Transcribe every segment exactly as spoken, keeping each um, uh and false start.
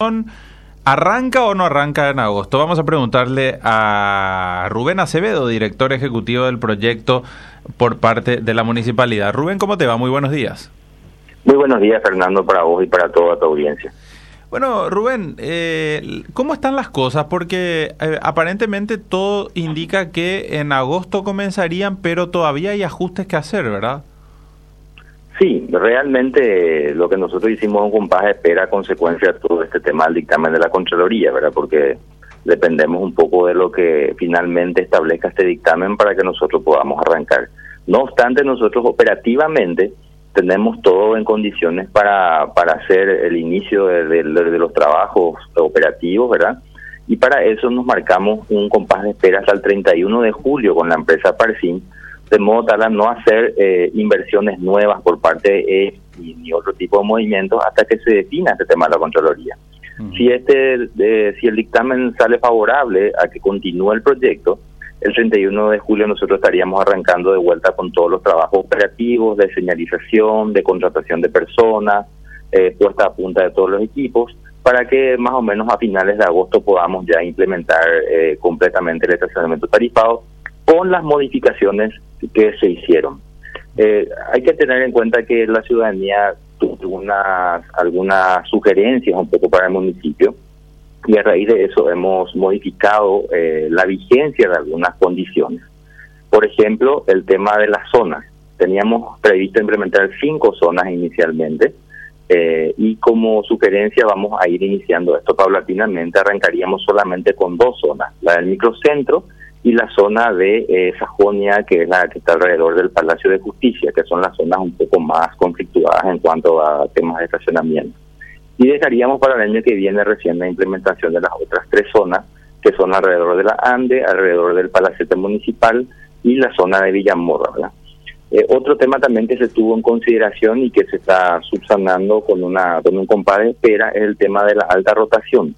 licitación arranca o no arranca en agosto. Vamos a preguntarle a Rubén Acevedo, director ejecutivo del proyecto por parte de la municipalidad. Rubén, ¿cómo te va? Muy buenos días. Muy buenos días, Fernando, para vos y para toda tu audiencia. Bueno, Rubén, eh, ¿cómo están las cosas? Porque eh, aparentemente todo indica que en agosto comenzarían, pero todavía hay ajustes que hacer, ¿verdad? Sí, realmente lo que nosotros hicimos un compás de espera a consecuencia de todo este tema del dictamen de la Contraloría, ¿verdad? Porque dependemos un poco de lo que finalmente establezca este dictamen para que nosotros podamos arrancar. No obstante, nosotros operativamente tenemos todo en condiciones para, para hacer el inicio de, de, de los trabajos operativos, ¿verdad? Y para eso nos marcamos un compás de espera hasta el treinta y uno de julio con la empresa Parsim, de modo tal a no hacer eh, inversiones nuevas por parte de E F ni, ni otro tipo de movimientos hasta que se defina este tema de la Contraloría. Uh-huh. Si este eh, si el dictamen sale favorable a que continúe el proyecto, el treinta y uno de julio nosotros estaríamos arrancando de vuelta con todos los trabajos operativos, de señalización, de contratación de personas, eh, puesta a punta de todos los equipos, para que más o menos a finales de agosto podamos ya implementar eh, completamente el estacionamiento tarifado con las modificaciones que se hicieron. Eh, hay que tener en cuenta que la ciudadanía tuvo algunas, algunas sugerencias un poco para el municipio, y a raíz de eso hemos modificado eh, la vigencia de algunas condiciones. Por ejemplo, el tema de las zonas. Teníamos previsto implementar cinco zonas inicialmente, eh, y como sugerencia vamos a ir iniciando esto paulatinamente. Arrancaríamos solamente con dos zonas, la del microcentro y la zona de eh, Sajonia, que es la que está alrededor del Palacio de Justicia, que son las zonas un poco más conflictuadas en cuanto a temas de estacionamiento. Y dejaríamos para el año que viene recién la implementación de las otras tres zonas, que son alrededor de la Ande, alrededor del Palacete Municipal y la zona de Villamorra, ¿verdad? Eh, otro tema también que se tuvo en consideración y que se está subsanando con una con un compás de espera es el tema de la alta rotación.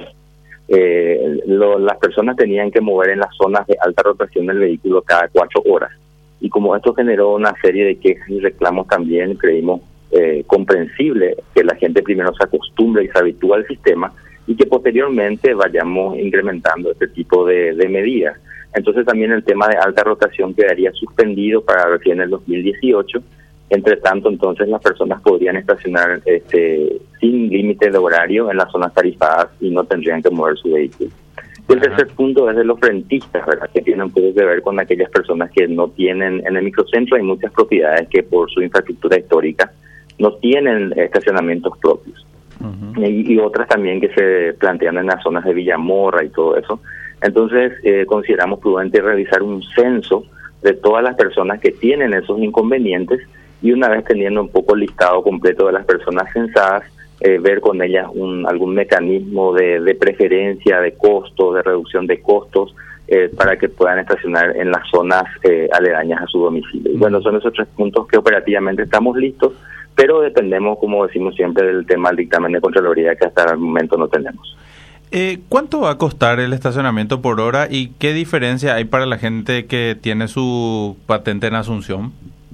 Eh, lo, las personas tenían que mover en las zonas de alta rotación del vehículo cada cuatro horas. Y como esto generó una serie de quejas y reclamos también, creímos eh, comprensible que la gente primero se acostumbre y se habitúe al sistema y que posteriormente vayamos incrementando este tipo de, de medidas. Entonces también el tema de alta rotación quedaría suspendido para recién el dos mil dieciocho. Entre tanto, entonces las personas podrían estacionar este, sin límite de horario en las zonas tarifadas y no tendrían que mover su vehículo. Y el tercer punto es de los rentistas, ¿verdad? Que tienen un poco que ver con aquellas personas que no tienen, en el microcentro hay muchas propiedades que por su infraestructura histórica no tienen estacionamientos propios. Uh-huh. Y, y otras también que se plantean en las zonas de Villamorra y todo eso. Entonces, eh, consideramos prudente realizar un censo de todas las personas que tienen esos inconvenientes y una vez teniendo un poco el listado completo de las personas censadas, eh, ver con ellas un, algún mecanismo de, de preferencia, de costo, de reducción de costos, eh, para que puedan estacionar en las zonas eh, aledañas a su domicilio. Y bueno, son esos tres puntos que operativamente estamos listos, pero dependemos, como decimos siempre, del tema del dictamen de Contraloría que hasta el momento no tenemos. Eh, ¿Cuánto va a costar el estacionamiento por hora y qué diferencia hay para la gente que tiene su patente en Asunción?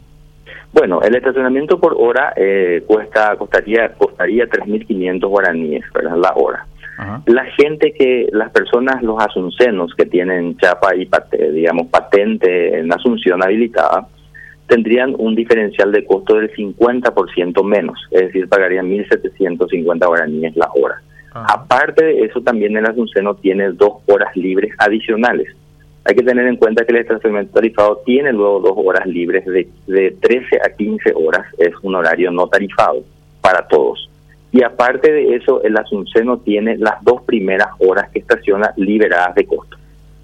Bueno, el estacionamiento por hora eh, cuesta costaría costaría tres mil quinientos guaraníes, ¿verdad? La hora. Ajá. La gente que, las personas, los asuncenos que tienen chapa y pate, digamos patente en Asunción habilitada, tendrían un diferencial de costo del cincuenta por ciento menos, es decir, pagarían mil setecientos cincuenta guaraníes la hora. Ajá. Aparte de eso, también el asunceno tiene dos horas libres adicionales. Hay que tener en cuenta que el estacionamiento tarifado tiene luego dos horas libres de, de trece a quince horas, es un horario no tarifado para todos. Y aparte de eso, el asunceno tiene las dos primeras horas que estaciona liberadas de costo.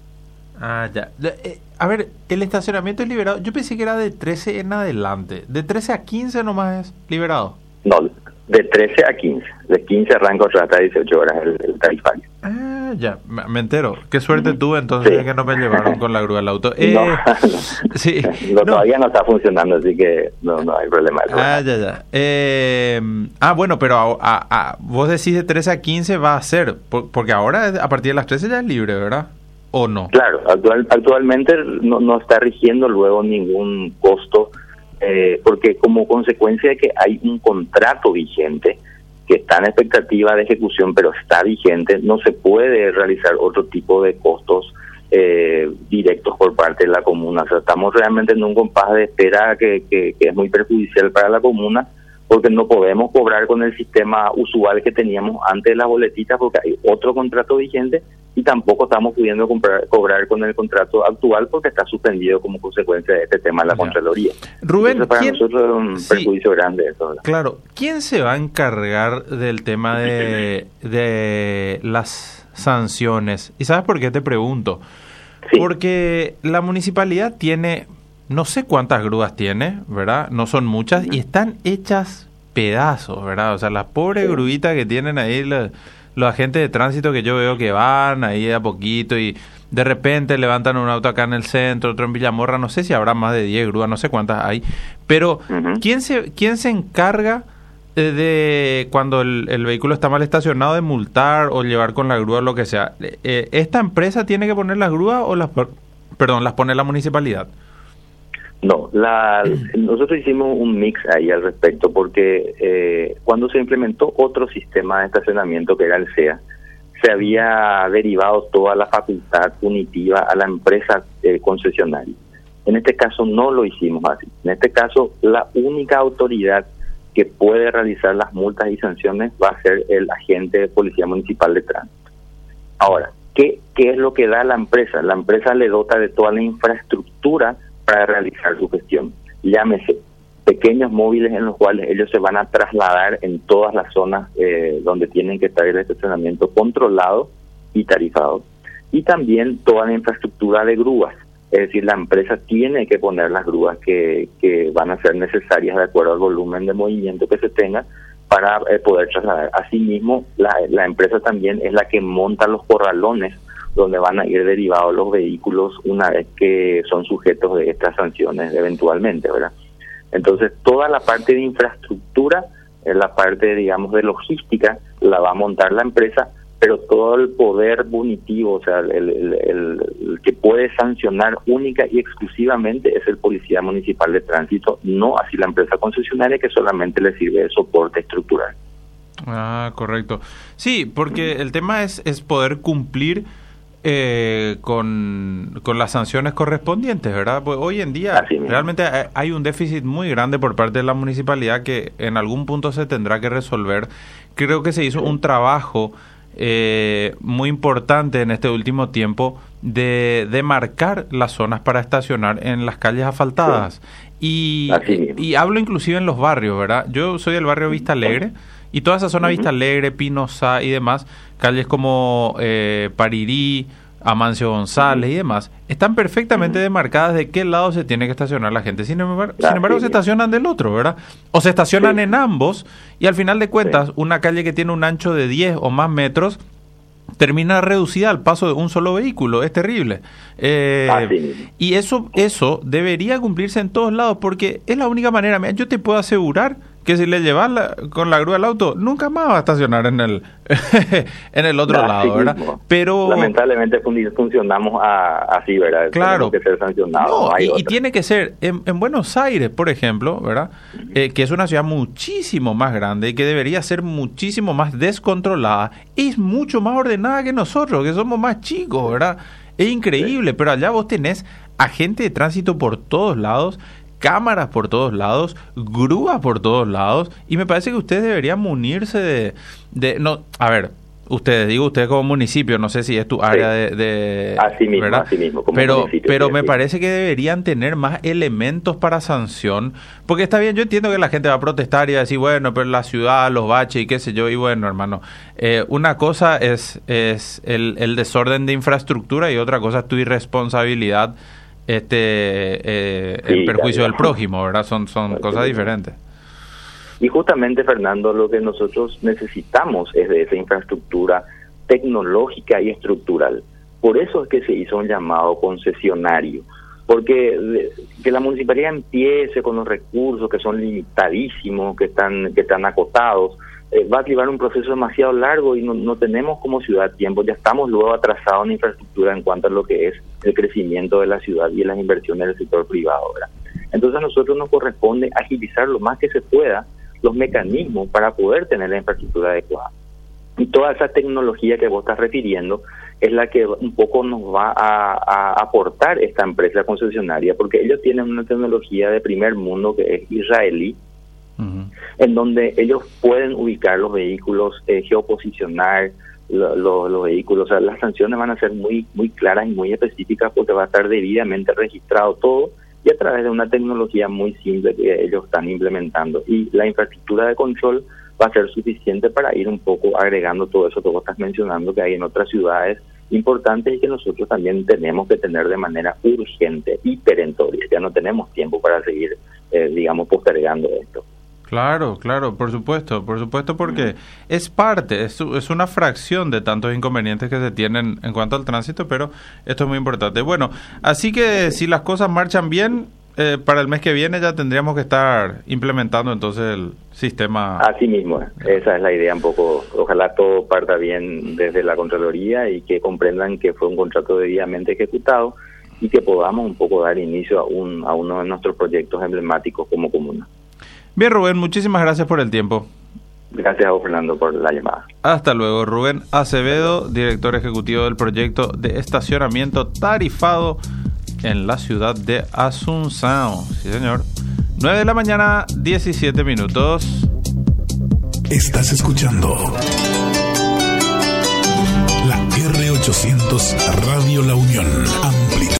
Ah, ya. Eh, a ver, el estacionamiento es liberado. Yo pensé que era de trece en adelante. ¿De trece a quince nomás es liberado? No, de trece a quince. De quince arranca hasta dieciocho horas el, el tarifario. Ah, ya, me entero. Qué suerte uh-huh. tuve entonces sí. que no me llevaron con la grúa al auto. Eh, no, no. Sí. no, no. Todavía no está funcionando, así que no, no hay problema. Ah, ya, ya. Eh, ah, bueno, pero a, a, a, vos decís de trece a quince va a ser, por, porque ahora a partir de las trece ya es libre, ¿verdad? ¿O no? Claro, actual, actualmente no, no está rigiendo luego ningún costo, eh, porque como consecuencia de que hay un contrato vigente, que está en expectativa de ejecución, pero está vigente, no se puede realizar otro tipo de costos eh, directos por parte de la comuna. O sea, estamos realmente en un compás de espera que, que, que es muy perjudicial para la comuna, porque no podemos cobrar con el sistema usual que teníamos antes de las boletitas, porque hay otro contrato vigente, y tampoco estamos pudiendo comprar, cobrar con el contrato actual porque está suspendido como consecuencia de este tema de la ya. Contraloría. Rubén, Entonces, para ¿quién? nosotros es un sí, perjuicio grande eso, ¿verdad? Claro, ¿quién se va a encargar del tema de, de las sanciones? ¿Y sabes por qué te pregunto? Sí. Porque la municipalidad tiene, no sé cuántas grúas tiene, ¿verdad? No son muchas, uh-huh. y están hechas pedazos, ¿verdad? O sea, las pobres sí. gruitas que tienen ahí la, los agentes de tránsito que yo veo que van ahí a poquito y de repente levantan un auto acá en el centro, otro en Villamorra, no sé si habrá más de diez grúas, no sé cuántas hay, pero uh-huh. ¿quién se quién se encarga de, de cuando el, el vehículo está mal estacionado de multar o llevar con la grúa o lo que sea? Eh, ¿Esta empresa tiene que poner las grúas o las, perdón, las pone la municipalidad? No, la, nosotros hicimos un mix ahí al respecto porque eh, cuando se implementó otro sistema de estacionamiento que era el C E A, se había derivado toda la facultad punitiva a la empresa eh, concesionaria. En este caso no lo hicimos así. En este caso la única autoridad que puede realizar las multas y sanciones va a ser el agente de Policía Municipal de Tránsito. Ahora, ¿qué, qué es lo que da la empresa? La empresa le dota de toda la infraestructura para realizar su gestión. Llámese pequeños móviles en los cuales ellos se van a trasladar en todas las zonas eh, donde tienen que estar el estacionamiento controlado y tarifado. Y también toda la infraestructura de grúas. Es decir, la empresa tiene que poner las grúas que, que van a ser necesarias de acuerdo al volumen de movimiento que se tenga para eh, poder trasladar. Asimismo, la, la empresa también es la que monta los corralones donde van a ir derivados los vehículos una vez que son sujetos de estas sanciones eventualmente, ¿verdad? Entonces, toda la parte de infraestructura, la parte, digamos, de logística, la va a montar la empresa, pero todo el poder punitivo, o sea, el, el, el, el que puede sancionar única y exclusivamente es el Policía Municipal de Tránsito, no así la empresa concesionaria que solamente le sirve de soporte estructural. Ah, correcto. Sí, porque el tema es, es poder cumplir Eh, con, con las sanciones correspondientes, ¿verdad? Pues hoy en día realmente hay un déficit muy grande por parte de la municipalidad que en algún punto se tendrá que resolver. Creo que se hizo un trabajo eh, muy importante en este último tiempo de, de marcar las zonas para estacionar en las calles asfaltadas. Y, y hablo inclusive en los barrios, ¿verdad? Yo soy del barrio Vista Alegre y toda esa zona uh-huh. Vista Alegre, Pinosá y demás, calles como eh, Parirí, Amancio González uh-huh. y demás, están perfectamente uh-huh. demarcadas de qué lado se tiene que estacionar la gente. Sin embargo, sin embargo se estacionan del otro, ¿verdad? O se estacionan sí. en ambos y al final de cuentas sí. una calle que tiene un ancho de diez o más metros termina reducida al paso de un solo vehículo. Es terrible. Eh, ah, sí. Y eso eso debería cumplirse en todos lados porque es la única manera. Yo te puedo asegurar que si le llevas la, con la grúa al auto, nunca más va a estacionar en el en el otro así lado, ¿verdad? Mismo. Pero lamentablemente funcionamos a, así, ¿verdad? Claro. Tenemos que ser sancionados. No, no y, y tiene que ser en, en Buenos Aires, por ejemplo, ¿verdad? Uh-huh. Eh, que es una ciudad muchísimo más grande y que debería ser muchísimo más descontrolada, es mucho más ordenada que nosotros, que somos más chicos, ¿verdad? Es increíble, sí. Pero allá vos tenés agente de tránsito por todos lados, cámaras por todos lados, grúas por todos lados, y me parece que ustedes deberían munirse de, de no, a ver, ustedes, digo ustedes como municipio, no sé si es tu área sí. de, de así mismo, ¿verdad? Así mismo, como pero municipio, pero sí, me sí. parece que deberían tener más elementos para sanción, porque está bien, yo entiendo que la gente va a protestar y va a decir, bueno, pero la ciudad, los baches y qué sé yo, y bueno, hermano, eh, una cosa es es el, el desorden de infraestructura y otra cosa es tu irresponsabilidad este eh, sí, en perjuicio del prójimo, ¿verdad? Son son sí, cosas sí. diferentes. Y justamente, Fernando, lo que nosotros necesitamos es de esa infraestructura tecnológica y estructural. Por eso es que se hizo un llamado concesionario, porque de, que la municipalidad empiece con los recursos que son limitadísimos, que están que están acotados, eh, va a llevar un proceso demasiado largo y no, no tenemos como ciudad tiempo, ya estamos luego atrasados en infraestructura en cuanto a lo que es el crecimiento de la ciudad y las inversiones del sector privado, ¿verdad? Entonces a nosotros nos corresponde agilizar lo más que se pueda los mecanismos para poder tener la infraestructura adecuada. Y toda esa tecnología que vos estás refiriendo es la que un poco nos va a, a aportar esta empresa concesionaria, porque ellos tienen una tecnología de primer mundo que es israelí, uh-huh. en donde ellos pueden ubicar los vehículos, eh, geoposicionar lo, lo, los vehículos. O sea, las sanciones van a ser muy, muy claras y muy específicas porque va a estar debidamente registrado todo y a través de una tecnología muy simple que ellos están implementando. Y la infraestructura de control va a ser suficiente para ir un poco agregando todo eso que vos estás mencionando que hay en otras ciudades importantes y que nosotros también tenemos que tener de manera urgente y perentoria. Ya no tenemos tiempo para seguir, eh, digamos, postergando esto. Claro, claro, por supuesto, por supuesto, porque mm. es parte, es, es una fracción de tantos inconvenientes que se tienen en cuanto al tránsito, pero esto es muy importante. Bueno, así que si las cosas marchan bien, Eh, para el mes que viene ya tendríamos que estar implementando entonces el sistema. Así mismo, esa es la idea un poco. Ojalá todo parta bien desde la Contraloría y que comprendan que fue un contrato debidamente ejecutado y que podamos un poco dar inicio a, un, a uno de nuestros proyectos emblemáticos como comuna. Bien, Rubén, muchísimas gracias por el tiempo. Gracias a vos, Fernando, por la llamada. Hasta luego. Rubén Acevedo, director ejecutivo del proyecto de estacionamiento tarifado en la ciudad de Asunción. Sí, señor. nueve de la mañana, diecisiete minutos. Estás escuchando la R ochocientos Radio La Unión. Amplitud.